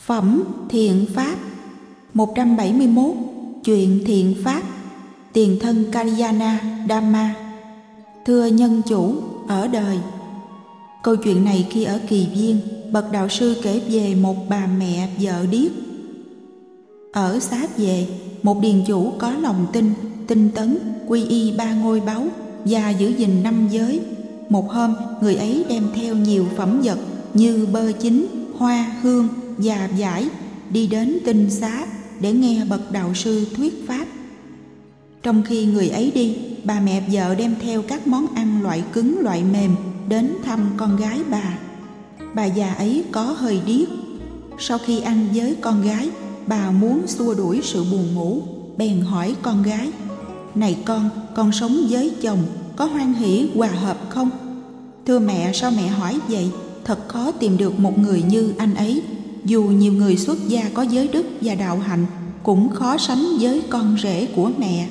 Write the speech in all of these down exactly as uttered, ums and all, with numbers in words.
Phẩm thiện pháp. Một trăm bảy mươi mốt. Chuyện thiện pháp. Tiền thân Kalyana Dhamma. Thưa nhân chủ, ở đời. Câu chuyện này khi ở Kỳ Viên, bậc đạo sư kể về một bà mẹ vợ điếc. Ở Xá Vệ, một điền chủ có lòng tin, tinh tấn, quy y ba ngôi báu và giữ gìn năm giới. Một hôm, người ấy đem theo nhiều phẩm vật như bơ chín, hoa, hương và vải đi đến tinh xá để nghe bậc đạo sư thuyết pháp. Trong khi người ấy đi, bà mẹ vợ đem theo các món ăn loại cứng loại mềm đến thăm con gái bà. Bà già ấy có hơi điếc. Sau khi ăn với con gái, bà muốn xua đuổi sự buồn ngủ, bèn hỏi con gái: "Này con, con sống với chồng có hoan hỷ hòa hợp không?" "Thưa mẹ, sao mẹ hỏi vậy? Thật khó tìm được một người như anh ấy. Dù nhiều người xuất gia có giới đức và đạo hạnh, cũng khó sánh với con rể của mẹ."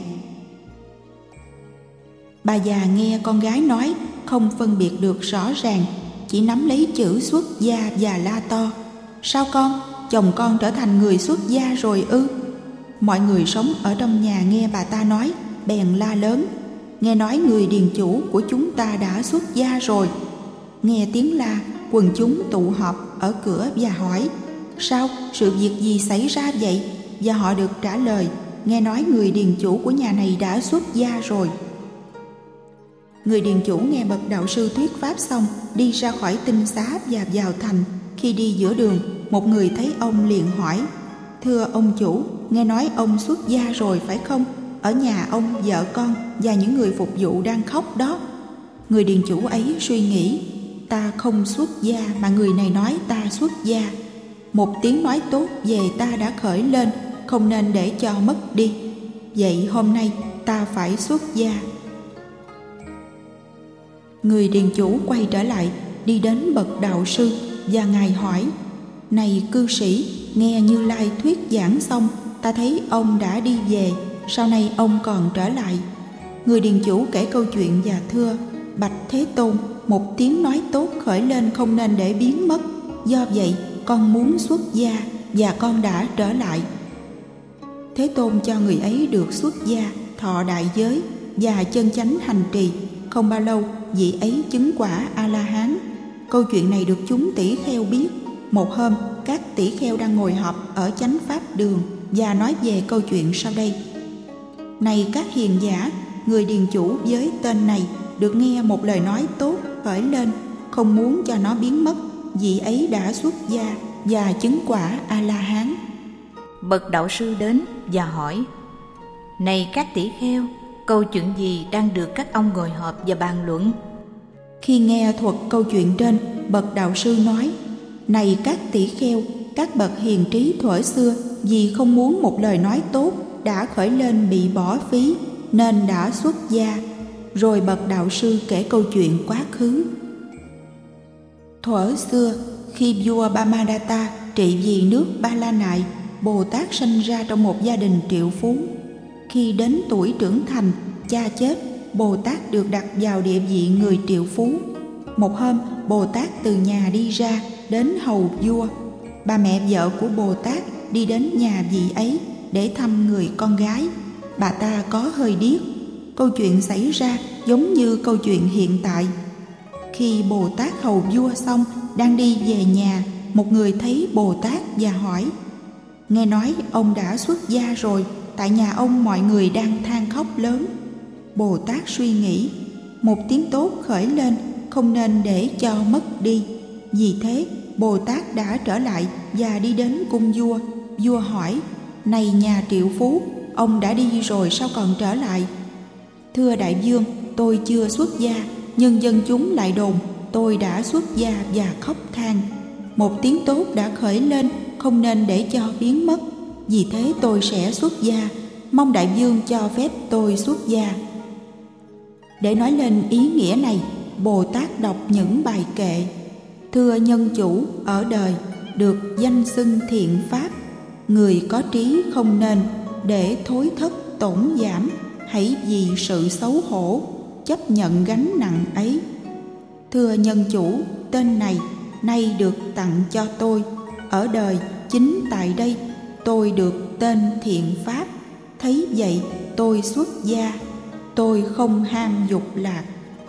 Bà già nghe con gái nói, không phân biệt được rõ ràng, chỉ nắm lấy chữ xuất gia và la to: "Sao con? Chồng con trở thành người xuất gia rồi ư?" Mọi người sống ở trong nhà nghe bà ta nói, bèn la lớn: "Nghe nói người điền chủ của chúng ta đã xuất gia rồi." Nghe tiếng la, quần chúng tụ họp ở cửa và hỏi: "Sao? Sự việc gì xảy ra vậy?" Và họ được trả lời: "Nghe nói người điền chủ của nhà này đã xuất gia rồi." Người điền chủ nghe bậc đạo sư thuyết pháp xong, đi ra khỏi tinh xá và vào thành. Khi đi giữa đường, một người thấy ông liền hỏi: "Thưa ông chủ, nghe nói ông xuất gia rồi phải không? Ở nhà ông, vợ con và những người phục vụ đang khóc đó." Người điền chủ ấy suy nghĩ: "Ta không xuất gia mà người này nói ta xuất gia. Một tiếng nói tốt về ta đã khởi lên, không nên để cho mất đi. Vậy hôm nay ta phải xuất gia." Người điền chủ quay trở lại, đi đến bậc đạo sư và ngài hỏi: "Này cư sĩ, nghe Như Lai thuyết giảng xong, ta thấy ông đã đi về, sau này ông còn trở lại." Người điền chủ kể câu chuyện và thưa: "Bạch Thế Tôn, một tiếng nói tốt khởi lên không nên để biến mất. Do vậy, con muốn xuất gia và con đã trở lại." Thế Tôn cho người ấy được xuất gia, thọ đại giới và chân chánh hành trì. Không bao lâu, vị ấy chứng quả A-la-hán. Câu chuyện này được chúng tỷ kheo biết. Một hôm, các tỷ kheo đang ngồi họp ở chánh pháp đường và nói về câu chuyện sau đây: "Này các hiền giả, người điền chủ với tên này được nghe một lời nói tốt khởi lên, không muốn cho nó biến mất. Vị ấy đã xuất gia và chứng quả A-la-hán." Bậc đạo sư đến và hỏi: "Này các tỷ kheo, câu chuyện gì đang được các ông ngồi họp và bàn luận?" Khi nghe thuật câu chuyện trên, bậc đạo sư nói: "Này các tỷ kheo, các bậc hiền trí thuở xưa vì không muốn một lời nói tốt đã khởi lên bị bỏ phí, nên đã xuất gia." Rồi bậc đạo sư kể câu chuyện quá khứ. Thuở xưa, khi vua Bamadatta trị vì nước Ba La Nại, Bồ Tát sanh ra trong một gia đình triệu phú. Khi đến tuổi trưởng thành, cha chết, Bồ Tát được đặt vào địa vị người triệu phú. Một hôm, Bồ Tát từ nhà đi ra, đến hầu vua. Bà mẹ vợ của Bồ Tát đi đến nhà vị ấy để thăm người con gái. Bà ta có hơi điếc. Câu chuyện xảy ra giống như câu chuyện hiện tại. Khi Bồ Tát hầu vua xong, đang đi về nhà, một người thấy Bồ Tát và hỏi: "Nghe nói ông đã xuất gia rồi, tại nhà ông mọi người đang than khóc lớn." Bồ Tát suy nghĩ: một tiếng tốt khởi lên, không nên để cho mất đi. Vì thế, Bồ Tát đã trở lại và đi đến cung vua. Vua hỏi: "Này nhà triệu phú, ông đã đi rồi sao còn trở lại?" "Thưa đại vương, tôi chưa xuất gia, nhưng dân chúng lại đồn tôi đã xuất gia và khóc than. Một tiếng tốt đã khởi lên, không nên để cho biến mất. Vì thế tôi sẽ xuất gia, mong đại vương cho phép tôi xuất gia." Để nói lên ý nghĩa này, Bồ Tát đọc những bài kệ: "Thưa nhân chủ, ở đời được danh xưng thiện pháp, người có trí không nên để thối thất tổn giảm, hãy vì sự xấu hổ chấp nhận gánh nặng ấy. Thưa nhân chủ, tên này nay được tặng cho tôi, ở đời chính tại đây tôi được tên thiện pháp. Thấy vậy tôi xuất gia, tôi không ham dục lạc.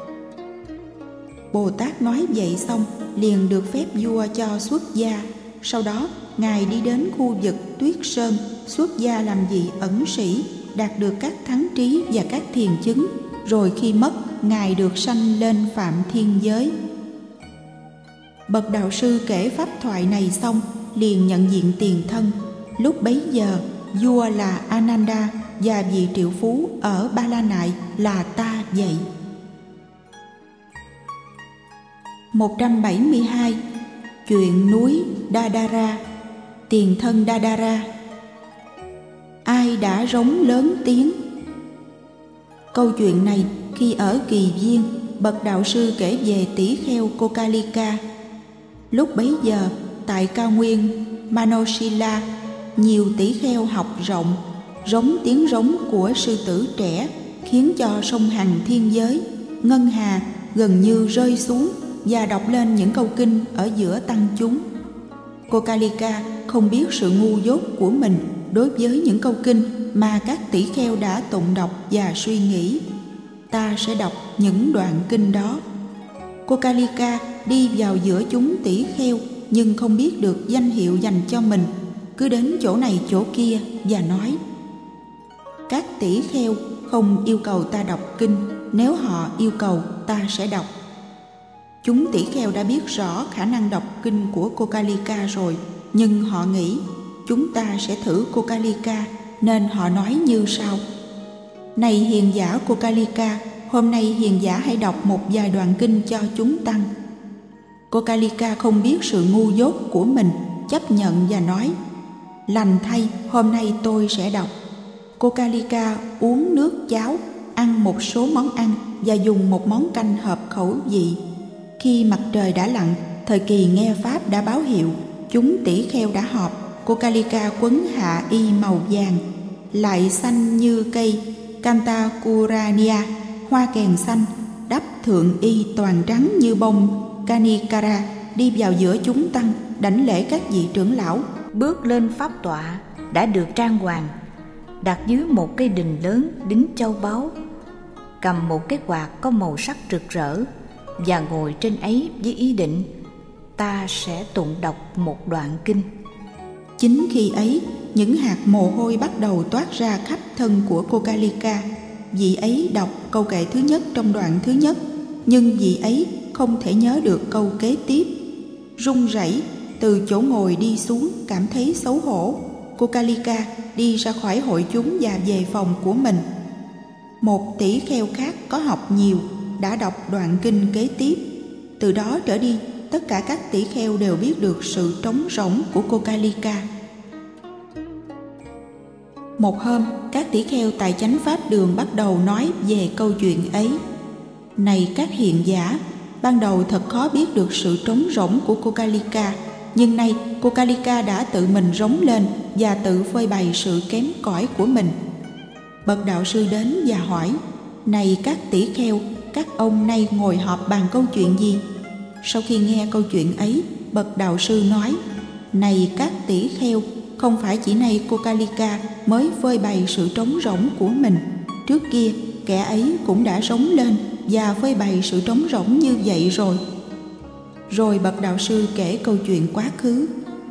Bồ Tát nói vậy xong liền được phép vua cho xuất gia. Sau đó Ngài đi đến khu vực Tuyết Sơn, xuất gia làm vị ẩn sĩ, đạt được các thắng trí và các thiền chứng. Rồi khi mất, Ngài được sanh lên Phạm Thiên Giới. Bậc đạo sư kể pháp thoại này xong liền nhận diện tiền thân. Lúc bấy giờ vua là Ananda và vị triệu phú ở Ba La Nại là ta vậy. một trăm bảy mươi hai. Chuyện núi Dadara. Tiền thân Dadara. Ai đã rống lớn tiếng? Câu chuyện này khi ở Kỳ Viên, bậc đạo sư kể về tỷ kheo Kokalika. Lúc bấy giờ tại cao nguyên Manoshila, nhiều tỷ kheo học rộng, rống tiếng rống của sư tử trẻ khiến cho sông Hằng Thiên Giới, ngân hà gần như rơi xuống và đọc lên những câu kinh ở giữa tăng chúng. Kokalika không biết sự ngu dốt của mình đối với những câu kinh mà các tỷ kheo đã tụng đọc và suy nghĩ. Ta sẽ đọc những đoạn kinh đó. Kokalika đi vào giữa chúng tỷ kheo nhưng không biết được danh hiệu dành cho mình, cứ đến chỗ này chỗ kia và nói: các tỷ kheo không yêu cầu ta đọc kinh, nếu họ yêu cầu ta sẽ đọc. Chúng tỷ kheo đã biết rõ khả năng đọc kinh của Kokalika rồi, nhưng họ nghĩ chúng ta sẽ thử Kokalika, nên họ nói như sau: này hiền giả Kokalika, hôm nay hiền giả hãy đọc một vài đoạn kinh cho chúng tăng. Kokalika không biết sự ngu dốt của mình, chấp nhận và nói: lành thay, hôm nay tôi sẽ đọc. Kokalika uống nước cháo, ăn một số món ăn và dùng một món canh hợp khẩu vị. Khi mặt trời đã lặn, thời kỳ nghe pháp đã báo hiệu, chúng tỷ kheo đã họp. Kokalika quấn hạ y màu vàng, lại xanh như cây Kantakurania, hoa kèn xanh, đắp thượng y toàn trắng như bông Kanikara, đi vào giữa chúng tăng, đảnh lễ các vị trưởng lão, bước lên pháp tọa đã được trang hoàng, đặt dưới một cây đình lớn đính châu báu, cầm một cái quạt có màu sắc rực rỡ và ngồi trên ấy với ý định ta sẽ tụng đọc một đoạn kinh. Chính khi ấy, những hạt mồ hôi bắt đầu toát ra khắp thân của Kokalika. Vị ấy đọc câu kệ thứ nhất trong đoạn thứ nhất, nhưng vị ấy không thể nhớ được câu kế tiếp. Run rẩy từ chỗ ngồi đi xuống, cảm thấy xấu hổ, Kokalika đi ra khỏi hội chúng và về phòng của mình. Một tỷ kheo khác có học nhiều đã đọc đoạn kinh kế tiếp. Từ đó trở đi, tất cả các tỷ kheo đều biết được sự trống rỗng của Kokalika. Một hôm, các tỷ kheo tại chánh pháp đường bắt đầu nói về câu chuyện ấy. Này các hiền giả, ban đầu thật khó biết được sự trống rỗng của Kokalika, nhưng nay Kokalika đã tự mình rống lên và tự phơi bày sự kém cỏi của mình. Bậc đạo sư đến và hỏi: này các tỷ kheo, các ông nay ngồi họp bàn câu chuyện gì? Sau khi nghe câu chuyện ấy, bậc đạo sư nói: này các tỷ kheo, không phải chỉ nay Kokalika mới phơi bày sự trống rỗng của mình. Trước kia, kẻ ấy cũng đã rống lên và phơi bày sự trống rỗng như vậy rồi. Rồi bậc đạo sư kể câu chuyện quá khứ.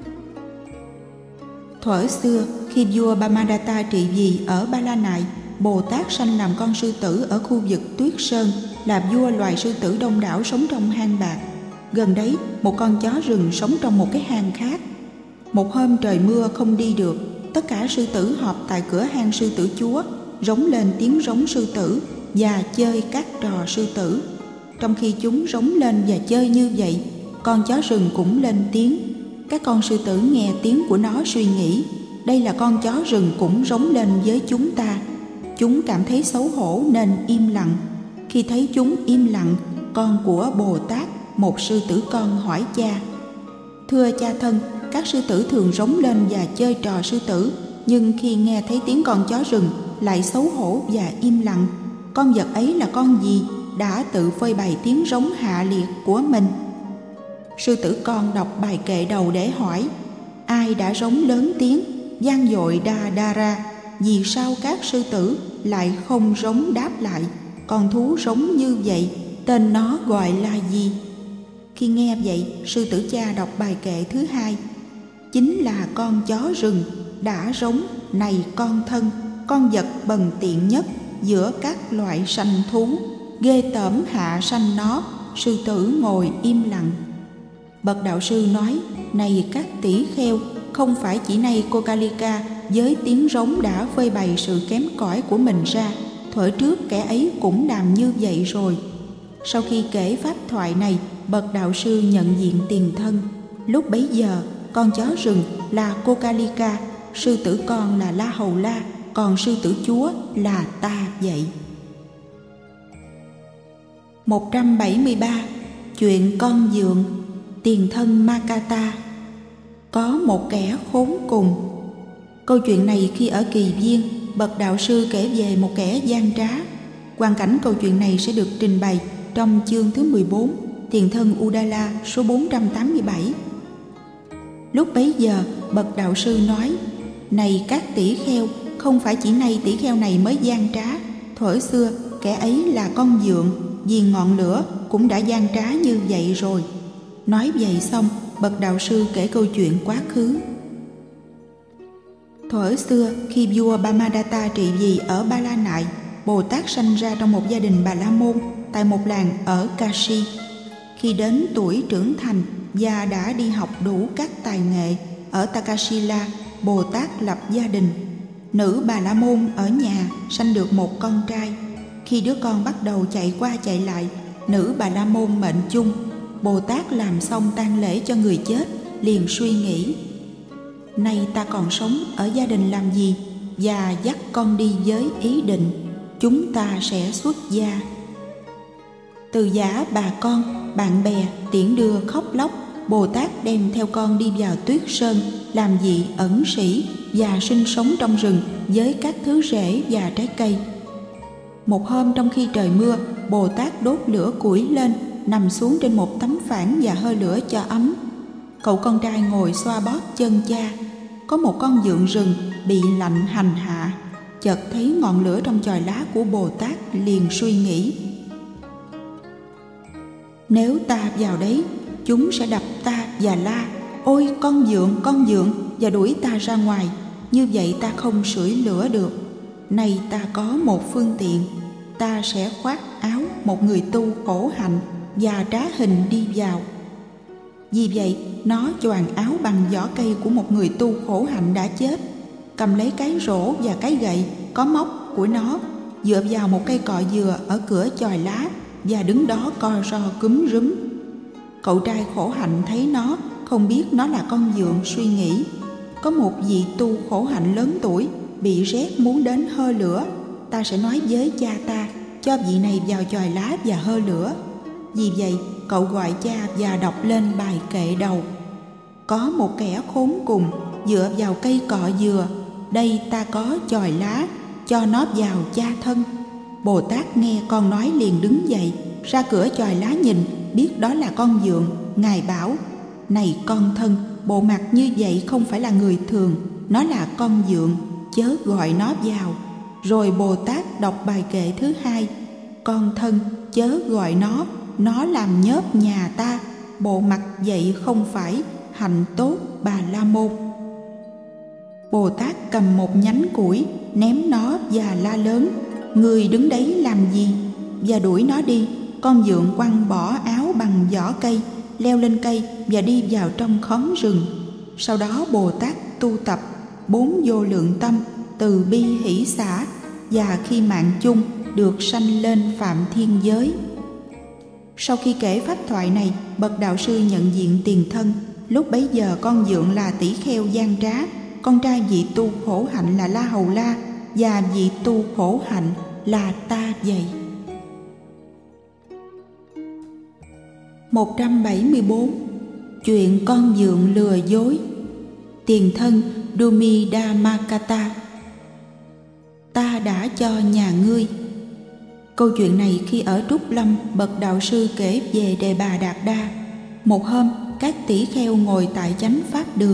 Thuở xưa, khi vua Brahmadatta trị vì ở Ba La Nại, Bồ Tát sanh làm con sư tử ở khu vực Tuyết Sơn, là vua loài sư tử đông đảo sống trong hang bạc. Gần đấy, một con chó rừng sống trong một cái hang khác. Một hôm trời mưa không đi được, tất cả sư tử họp tại cửa hang sư tử chúa, rống lên tiếng rống sư tử và chơi các trò sư tử. Trong khi chúng rống lên và chơi như vậy, con chó rừng cũng lên tiếng. Các con sư tử nghe tiếng của nó suy nghĩ: đây là con chó rừng cũng rống lên với chúng ta. Chúng cảm thấy xấu hổ nên im lặng. Khi thấy chúng im lặng, con của Bồ Tát, một sư tử con, hỏi cha: thưa cha thân, các sư tử thường rống lên và chơi trò sư tử, nhưng khi nghe thấy tiếng con chó rừng lại xấu hổ và im lặng. Con vật ấy là con gì đã tự phơi bày tiếng rống hạ liệt của mình? Sư tử con đọc bài kệ đầu để hỏi: ai đã rống lớn tiếng, vang dội đa đa ra? Vì sao các sư tử lại không rống đáp lại? Con thú rống như vậy, tên nó gọi là gì? Khi nghe vậy, sư tử cha đọc bài kệ thứ hai. Chính là con chó rừng đã rống: này con thân, con vật bần tiện nhất giữa các loại sanh thú, ghê tởm hạ sanh nó. Sư tử ngồi im lặng. Bậc đạo sư nói: này các tỷ kheo, không phải chỉ nay cô Kalika với tiếng rống đã phơi bày sự kém cỏi của mình ra. Thuở trước kẻ ấy cũng làm như vậy rồi. Sau khi kể pháp thoại này, bậc đạo sư nhận diện tiền thân. Lúc bấy giờ, con chó rừng là cô Kalika, sư tử con là La Hầu La, còn sư tử chúa là ta vậy. một trăm bảy mươi ba. Chuyện con dượng. Tiền thân Makata. Có một kẻ khốn cùng. Câu chuyện này khi ở Kỳ Viên, bậc đạo sư kể về một kẻ gian trá. Hoàn cảnh câu chuyện này sẽ được trình bày trong chương thứ mười bốn, Tiền thân Udala, số bốn trăm tám mươi bảy. Lúc bấy giờ, bậc đạo sư nói: này các tỷ kheo, không phải chỉ nay tỷ kheo này mới gian trá. Thuở xưa, kẻ ấy là con dượng, vì ngọn lửa cũng đã gian trá như vậy rồi. Nói vậy xong, bậc đạo sư kể câu chuyện quá khứ. Thuở xưa, khi vua Brahmadatta trị vì ở Ba La Nại, Bồ Tát sanh ra trong một gia đình Bà La Môn tại một làng ở Kashi. Khi đến tuổi trưởng thành và đã đi học đủ các tài nghệ, ở Takashila, Bồ Tát lập gia đình. Nữ Bà La Môn ở nhà sanh được một con trai. Khi đứa con bắt đầu chạy qua chạy lại, nữ Bà La Môn mệnh chung. Bồ Tát làm xong tang lễ cho người chết, liền suy nghĩ: nay ta còn sống ở gia đình làm gì, và dắt con đi với ý định chúng ta sẽ xuất gia. Từ giả bà con, bạn bè tiễn đưa khóc lóc, Bồ Tát đem theo con đi vào Tuyết Sơn, làm vị ẩn sĩ và sinh sống trong rừng với các thứ rễ và trái cây. Một hôm trong khi trời mưa, Bồ Tát đốt lửa củi lên, nằm xuống trên một tấm phản và hơi lửa cho ấm. Cậu con trai ngồi xoa bóp chân cha. Có một con dượng rừng bị lạnh hành hạ, chợt thấy ngọn lửa trong chòi lá của Bồ Tát, liền suy nghĩ: nếu ta vào đấy, chúng sẽ đập ta và la: ôi con dượng, con dượng, và đuổi ta ra ngoài. Như vậy ta không sưởi lửa được. Nay ta có một phương tiện, ta sẽ khoác áo một người tu khổ hạnh và trá hình đi vào. Vì vậy, nó choàng áo bằng vỏ cây của một người tu khổ hạnh đã chết, cầm lấy cái rổ và cái gậy có móc của nó, dựa vào một cây cọ dừa ở cửa chòi lá và đứng đó co ro cúm rúm. Cậu trai khổ hạnh thấy nó, không biết nó là con dượng, suy nghĩ: có một vị tu khổ hạnh lớn tuổi bị rét muốn đến hơ lửa, ta sẽ nói với cha ta cho vị này vào chòi lá và hơ lửa. Vì vậy, cậu gọi cha và đọc lên bài kệ đầu: có một kẻ khốn cùng dựa vào cây cọ dừa, đây ta có chòi lá, cho nó vào cha thân. Bồ Tát nghe con nói liền đứng dậy, ra cửa chòi lá nhìn, biết đó là con dượng. Ngài bảo: này con thân, bộ mặt như vậy không phải là người thường, nó là con dượng, chớ gọi nó vào. Rồi Bồ Tát đọc bài kệ thứ hai: con thân, chớ gọi nó, nó làm nhớp nhà ta, bộ mặt vậy không phải, hạnh tốt Bà La Môn. Bồ Tát cầm một nhánh củi, ném nó và la lớn: người đứng đấy làm gì? Và đuổi nó đi. Con dượng quăng bỏ áo bằng vỏ cây, leo lên cây và đi vào trong khóm rừng. Sau đó Bồ Tát tu tập bốn vô lượng tâm, từ bi hỷ xả, và khi mạng chung được sanh lên phạm thiên giới. Sau khi kể pháp thoại này, bậc đạo sư nhận diện tiền thân. Lúc bấy giờ con dượng là tỷ kheo gian trá, con trai vị tu khổ hạnh là La Hầu La, và vị tu khổ hạnh là ta vậy. một trăm bảy mươi bốn. Chuyện con dượng lừa dối. Tiền thân Dumidammakata. Ta đã cho nhà ngươi. Câu chuyện này khi ở Trúc Lâm, bậc đạo sư kể về Đề Bà Đạt Đa. Một hôm, các tỷ kheo ngồi tại chánh pháp đường,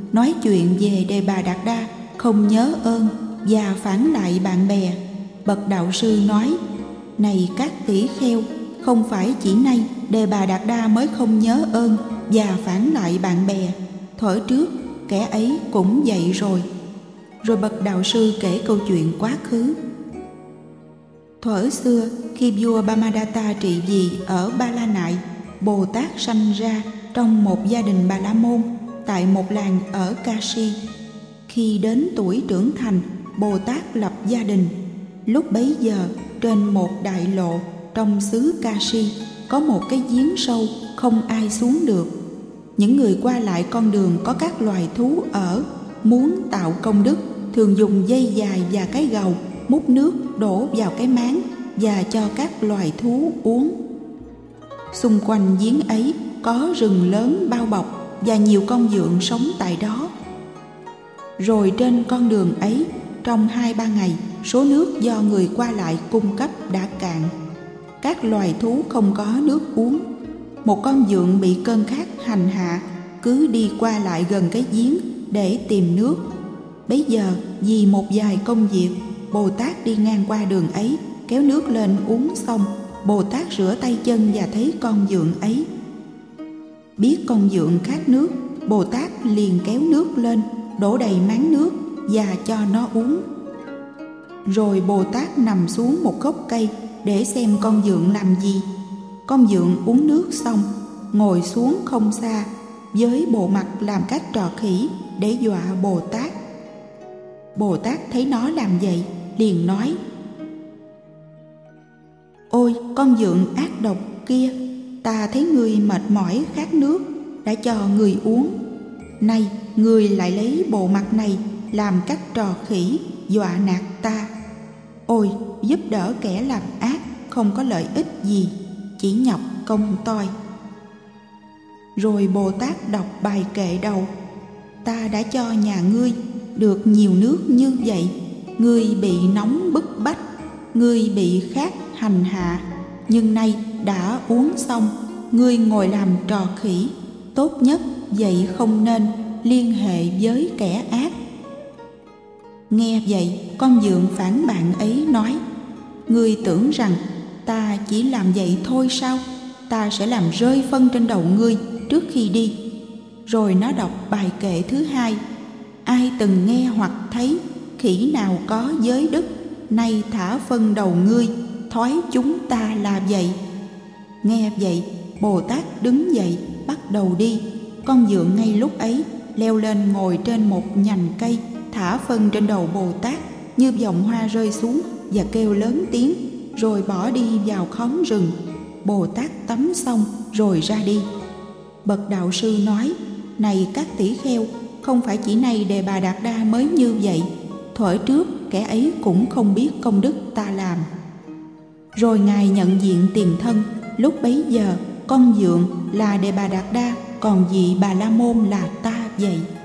nói chuyện về Đề Bà Đạt Đa không nhớ ơn và phản lại bạn bè. Bậc đạo sư nói: này các tỷ kheo, không phải chỉ nay Đề Bà Đạt Đa mới không nhớ ơn và phản lại bạn bè, thuở trước kẻ ấy cũng vậy rồi. Rồi bậc đạo sư kể câu chuyện quá khứ. Thuở xưa, khi vua Brahmadatta trị vì ở Ba La Nại, Bồ Tát sanh ra trong một gia đình Bà La Môn tại một làng ở Kashi. Khi đến tuổi trưởng thành, Bồ Tát lập gia đình. Lúc bấy giờ, trên một đại lộ trong xứ Kashi có một cái giếng sâu không ai xuống được. Những người qua lại con đường có các loài thú ở, muốn tạo công đức thường dùng dây dài và cái gầu múc nước đổ vào cái máng và cho các loài thú uống. Xung quanh giếng ấy có rừng lớn bao bọc và nhiều con vượn sống tại đó. Rồi trên con đường ấy, trong hai ba ngày, số nước do người qua lại cung cấp đã cạn. Các loài thú không có nước uống. Một con vượn bị cơn khát hành hạ, cứ đi qua lại gần cái giếng để tìm nước. Bấy giờ, vì một vài công việc, Bồ Tát đi ngang qua đường ấy, kéo nước lên uống xong, Bồ Tát rửa tay chân và thấy con vượn ấy. Biết con vượn khát nước, Bồ Tát liền kéo nước lên, đổ đầy máng nước và cho nó uống. Rồi Bồ Tát nằm xuống một gốc cây để xem con vượn làm gì. Con vượn uống nước xong, ngồi xuống không xa, với bộ mặt làm cách trò khỉ để dọa Bồ Tát. Bồ Tát thấy nó làm vậy, liền nói: ôi con vượn ác độc kia, ta thấy ngươi mệt mỏi khát nước, đã cho ngươi uống. Nay ngươi lại lấy bộ mặt này làm cách trò khỉ dọa nạt ta. Ôi giúp đỡ kẻ làm ác không có lợi ích gì, chỉ nhọc công toi. Rồi Bồ Tát đọc bài kệ đầu: ta đã cho nhà ngươi được nhiều nước như vậy, ngươi bị nóng bức bách, ngươi bị khát hành hạ, nhưng nay đã uống xong, ngươi ngồi làm trò khỉ. Tốt nhất vậy không nên liên hệ với kẻ ác. Nghe vậy, con vượn phản bạn ấy nói: ngươi tưởng rằng ta chỉ làm vậy thôi sao? Ta sẽ làm rơi phân trên đầu ngươi trước khi đi. Rồi nó đọc bài kệ thứ hai: ai từng nghe hoặc thấy khỉ nào có giới đức, nay thả phân đầu ngươi, thoái chúng ta là vậy. Nghe vậy, Bồ Tát đứng dậy bắt đầu đi. Con vượn ngay lúc ấy leo lên ngồi trên một nhành cây, thả phân trên đầu Bồ Tát như vòng hoa rơi xuống và kêu lớn tiếng, rồi bỏ đi vào khóm rừng. Bồ Tát tắm xong rồi ra đi. Bậc đạo sư nói: này các tỷ kheo, không phải chỉ nay Đề Bà Đạt Đa mới như vậy, thuở trước kẻ ấy cũng không biết công đức ta làm. Rồi Ngài nhận diện tiền thân. Lúc bấy giờ con vượn là Đề Bà Đạt Đa, còn vị Bà La Môn là ta vậy.